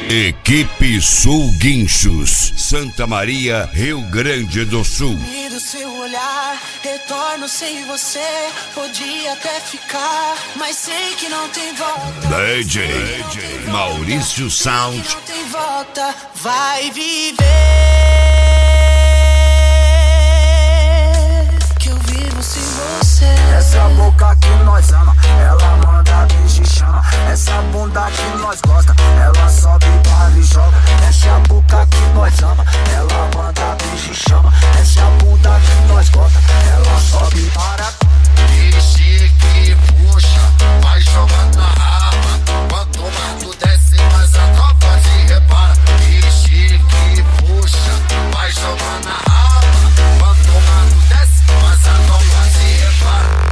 Equipe Sul Guinchos, Santa Maria, Rio Grande do Sul. E do seu olhar, retorno sem você. Podia até ficar, mas sei que não tem volta. DJ Maurício Sound. Não tem volta, vai viver. Que eu vivo sem você. Essa boca que nós ama, ela manda beijo e chama. Essa bunda que nós gosta, ela sobe, para e joga. Essa a boca que nós ama, ela manda beijo e chama. Essa a bunda que nós gosta, ela sobe, para. Vixe que puxa, vai jogando na raba. Quanto mais tu desce, mais a tropa se repara. Vixe que puxa, vai jogando na raba. Quanto mais tu desce, mais a tropa se repara.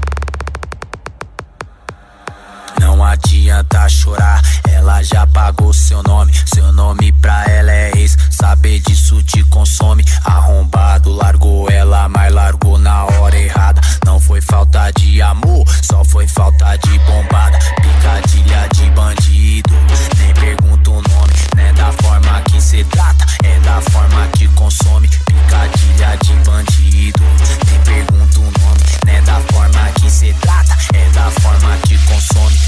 Não adianta chorar, ela já pagou seu nome. Seu nome pra ela é ex, saber disso te consome. Arrombado, largou ela, mas largou na hora errada. Não foi falta de amor, só foi falta de bombada. Picadilha de bandido, nem pergunta o nome. Não é da forma que cê trata, é da forma que consome. Picadilha de bandido, nem pergunta o nome. Não é da forma que cê trata, é da forma que consome.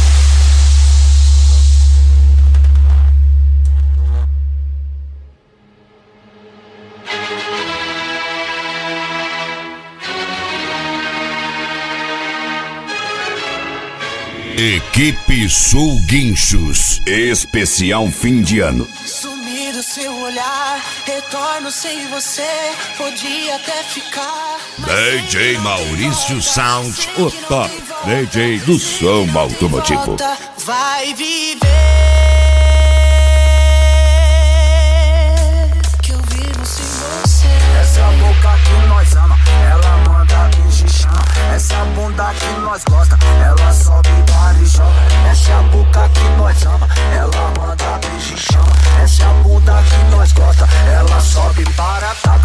Equipe Sul Guinchos, especial fim de ano. Sumir do seu olhar, retorno sem você. Podia até ficar, DJ Maurício Sound, o top DJ do som automotivo. vai viver. Que eu vivo sem você. Essa boca que nós ama, ela manda beijo e chama. Essa bunda que nós gosta, ela sobe, para e joga. Essa boca que nós ama, ela manda beijo e chama. Essa bunda que nós gosta, ela sobe, para, taca.